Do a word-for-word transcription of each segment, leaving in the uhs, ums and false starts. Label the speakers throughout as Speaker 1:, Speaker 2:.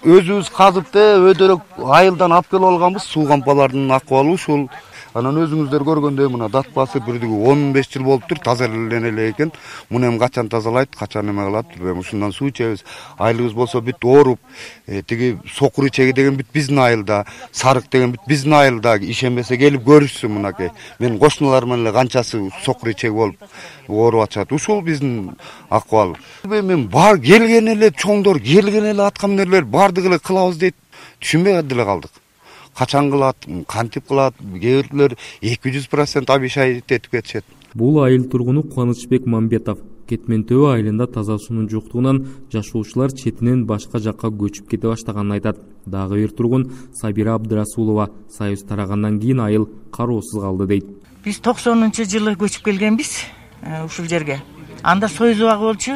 Speaker 1: Өзүбүз казып өйдөрөк айылдан алып келип алганбыз. Суу кампалардын акыбалы ушул. Анан өзүңүздөр көргөндөй мына дат басып бирдиги он беш жыл болуптур, тазалене эле экен. Муну эми качан тазалайт, качан эме кылат, ушундан суу ичебиз. Айылыбыз болсо бүт ооруп, тиги сокур ичеги деген бүт биздин айылда, сарык деген бүт биздин айылда. Ишенбесе келип көрүшсүн мынакей. Мен кошуналар менен эле канчасы сокур ичеги болуп ооруп атышат. Ушул биздин акыбал. Мен бар келген эле чоңдор, келген эле аткаминерлер бардыгы эле кылабыз дейт. Түшүнбөй деле калдык. Качан кылат, кантип кылат, кээ бирлер эки жүз процент обещать этип кетишет.
Speaker 2: Бул айыл тургуну Кубанычбек Мамбетов Кетмен Төбө айылында таза суунун жоктугунан жашоочулар четинен башка жакка көчүп кете баштаганын айтат. Дагы бир тургун Сабира Абдрасулова союз тарагандан кийин айыл кароосуз калды дейт.
Speaker 3: Биз токсонунчу жылы көчүп келгенбиз ушул жерге. Анда союз убагы болчу,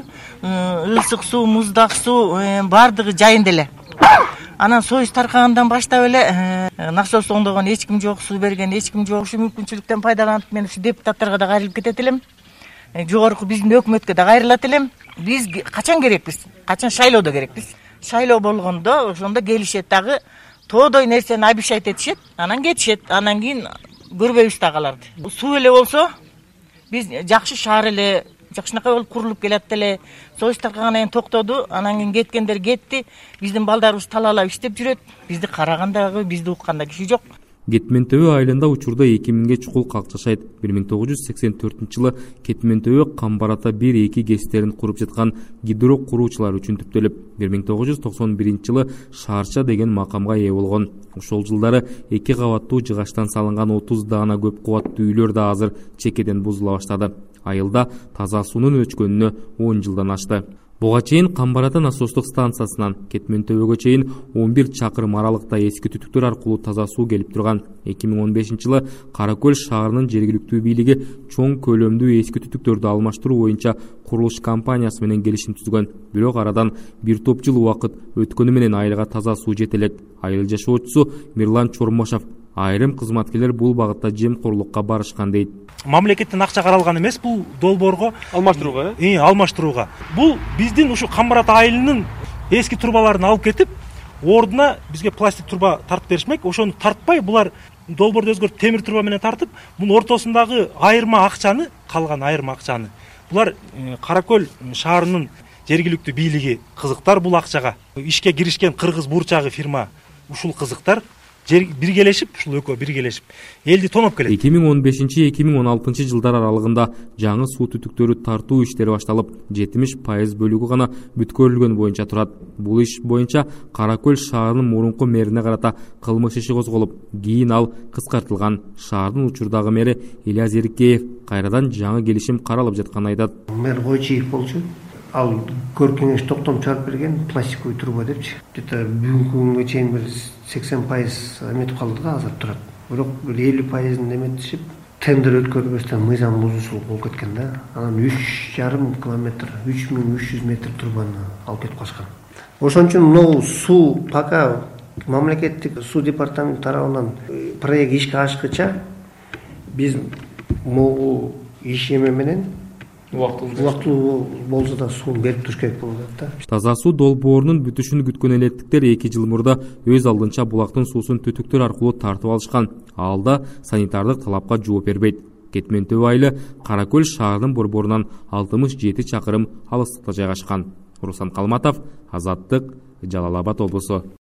Speaker 3: ысык суу, муздак суу бардыгы жайында эле. Анан союз таркагандан баштап эле насос оңдогон эч ким жок, суу берген эч ким жок. Ушу мүмкүнчүлүктөн пайдаланып мен ушу депутаттарга да кайрылып кетет элем. Жогорку биздин өкмөткө да кайрылат элем. Биз качан керекпиз? Качан шайлоодо керекпиз? Шайлоо болгондо ошондо келишет дагы тоодой нерсени обещать этишет, анан кетишет. Анан кийин көрбөйбүз дагы аларды. Суу эле болсо биз жакшы шаар эле жакшынакай болуп курулуп келет эле. Союз таркагандан кийин токтоду, анан кийин кеткендер кетти. Биздин балдарыбыз талаалап иштеп жүрөт. Бизди карагандагы, бизди укканда киши жок.
Speaker 2: Кетмен Төбө айылында учурда эки миңге чукул калк жашайт. бир миң тогуз жүз сексен төртүнчү жылы Кетмен Төбө Камбарата бир эки кесиптерин куруп жаткан гидро куруучулар үчүн түптөлүп, бир миң тогуз жүз токсон биринчи жылы Шаарча деген макамга ээ болгон. Ошол жылдары эки кабаттуу жыгачтан салынган отуз даана көп кубаттуу үйлөр да азыр чекеден бузула баштады. Айылда таза суунун өчкөнүнө он жылдан ашты. Буга чейин Камбарата насостук станциясынан Кетмен Төбөгө чейин он бир чакырым аралыкта эски түтүктөр аркылуу таза суу келип турган. эки миң он бешинчи жылы Каракөл шаарынын жергиликтүү бийлиги чоң көлөмдүү эски түтүктөрдү алмаштыруу боюнча курулуш компаниясы менен келишим түзгөн. Бирок арадан бир топ жыл убакыт өткөнү менен айылга таза суу жете элек. Айыл жашоочусу Мирлан Чормошов айрым кызматкерлер бул багытта жемкорлукка барышкан дейт.
Speaker 4: Мамлекеттен акча каралган эмес бул долбоорго
Speaker 5: алмаштырууга,
Speaker 4: э? Алмаштырууга. Бул биздин ушу Камбарата айылынын эски турбаларын алып кетип, ордуна бизге пластик турба тартып беришмек. Ошону тартпай, булар долбоорду өзгөртүп темир турба менен тартып, мунун ортосундагы айырма акчаны, калган айырма акчаны булар Каракөл шаарынын жергиликтүү бийлиги кызыктар бул акчага. Ишке киришкен кыргыз бурчагы фирма ушул кызыктар биргелешип, ушул экөө биргелешип элди тоноп келет.
Speaker 2: эки миң он бешинчи эки миң он алтынчы жылдар аралыгында жаңы суу түтүктөрү тартуу иштери башталып, жетимиш пайыз бөлүгү гана бүткөрүлгөн боюнча турат. Бул иш боюнча Каракөл шаарынын мурунку мэрине карата кылмыш иши козголуп, кийин ал кыскартылган. Шаардын учурдагы мэри Ильяс Эрикеев кайрадан жаңы келишим каралып жатканын айтат.
Speaker 6: Мэр Койчиев болчу. Ал көркеңеш токтом чыгарып берген пластиковый труба депчи. Где-то бүгүнкү күнгө чейин бир сексен пайыз эметип калды да, азыр турат. Бирок элүү пайызын эметишип, тендер өткөрбөстөн мыйзам бузуусу болуп кеткен да. Анан үч жарым километр, үч миң үч жүз метр трубаны алып кетип калышкан. Ошон үчүн могу суу пока мамлекеттик суу департаменти тарабынан проект ишке ашкыча биз могу иш эме менен убактылуу болсо да суу берип туруш керек болуп атат да.
Speaker 2: Таза суу долбоорунун бүтүшүн күткөн элеттиктер эки жыл мурда өз алдынча булактын суусун түтүктөр аркылуу тартып алышкан. Алда санитардык талапка жооп бербейт. Кетмен Төбө айылы Каракөл шаарынын борборунан алтымыш жети чакырым алыстыкта жайгашкан. Руслан Калматов, Азаттык, Жалал Абад облусу.